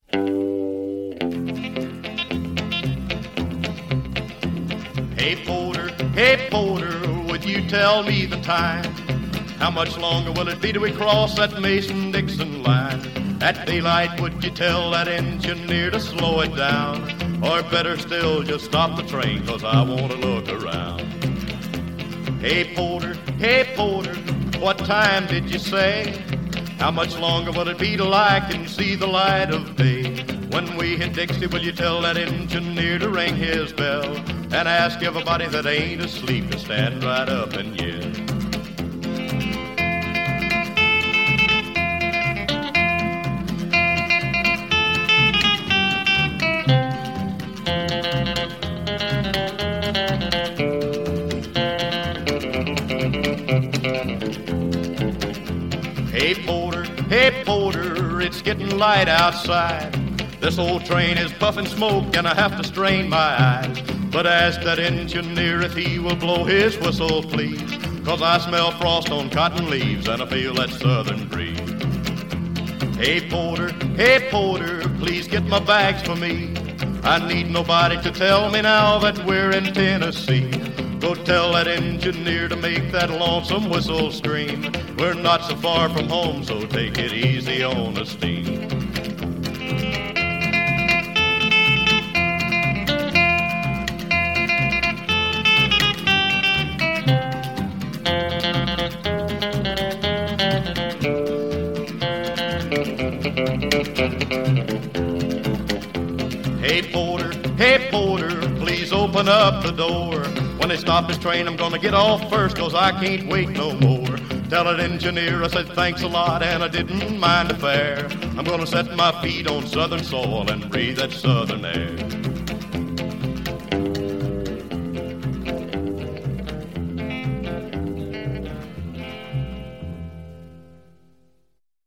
Hey Porter, would you tell me the time? How much longer will it be till we cross that Mason-Dixon line? At daylight, would you tell that engineer to slow it down? Or better still, just stop the train, 'cause I want to look around. Hey Porter, what time did you say? How much longer will it be till I can see the light of day? When we hit Dixie, will you tell that engineer to ring his bell and ask everybody that ain't asleep to stand right up and yell? Hey Porter, it's getting light outside. This old train is puffing smoke and I have to strain my eyes. But ask that engineer if he will blow his whistle, please, 'cause I smell frost on cotton leaves and I feel that southern breeze. Hey Porter, please get my bags for me. I need nobody to tell me now that we're in Tennessee. Go tell that engineer to make that lonesome whistle scream. We're not so far from home, so take it easy on the steam. Hey Porter, please open up the door. When they stop this train, I'm gonna get off first, 'cause I can't wait no more. Tell that engineer I said thanks a lot and I didn't mind the fare. I'm gonna set my feet on southern soil and breathe that southern air.